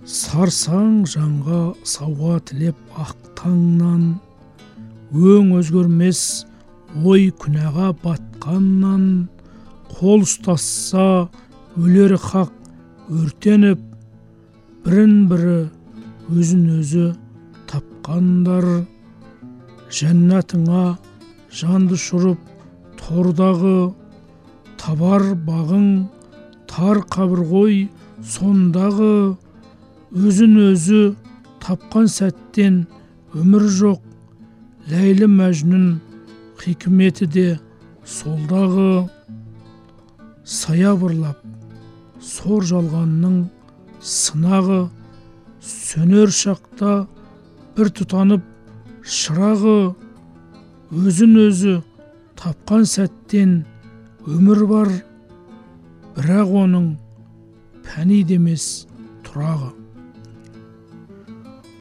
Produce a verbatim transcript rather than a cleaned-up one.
Сарсаң жанға сауға тілеп ақ таңнан, өң өзгермес ой күнәға батқаннан, қол ұстасса өлері хақ өртеніп, бірін-бірі өзін өзі тапқандар. Жәннатыңа жанды шұрып тордағы, табар бағың тар қабір ғой сондағы. Өзін өзі тапқан сәттен өмір жоқ, Ләйлі Мәжнүн хикметі де солдағы. Саябырлап сор жалғанның сынағы, сөнер шақта бір тұтанып шырағы. Өзін өзі тапқан сәттен өмір бар, бірақ оның пәни демес тұрағы.